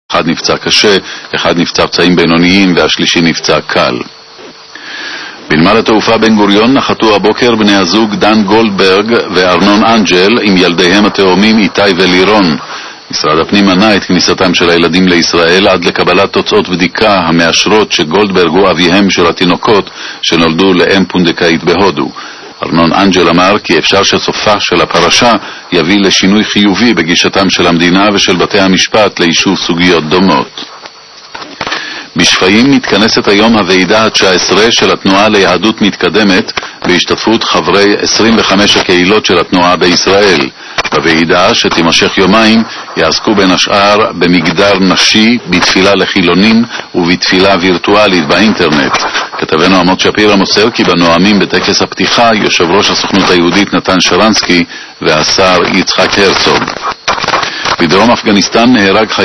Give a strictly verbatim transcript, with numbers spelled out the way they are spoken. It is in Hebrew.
אחד נפצע קשה, אחד נפצע פצעים בינוניים והשלישי נפצע קל. בנמל התעופה בן גוריון נחתו הבוקר בני הזוג דן גולדברג וארנון אנג'ל עם ילדיהם התאומים איתי ולירון. משרד הפנים מנע את כניסתם של הילדים לישראל עד לקבלת תוצאות בדיקה המאשרות שגולדברג הוא אביהם של התינוקות שנולדו לאם פונדקאית בהודו. ארנון אנג'ל אמר כי אפשר שסופה של הפרשה יביא לשינוי חיובי בגישתם של המדינה ושל בתי המשפט לאישור סוגיות דומות. בשפיים מתכנסת היום הוועידה ה-תשע עשרה של התנועה ליהדות מתקדמת בהשתתפות חברי עשרים וחמש הקהילות של התנועה בישראל. בוועידה שתימשך יומיים יעסקו בין השאר במגדר נשי, בתפילה לחילונים ובתפילה וירטואלית באינטרנט. כתבנו עמוד שפירא מוסר כי בנואמים בטקס הפתיחה יושב ראש הסוכנות היהודית נתן שרנסקי והשר יצחק הרצוג. בדרום אפגניסטן נהרג חייל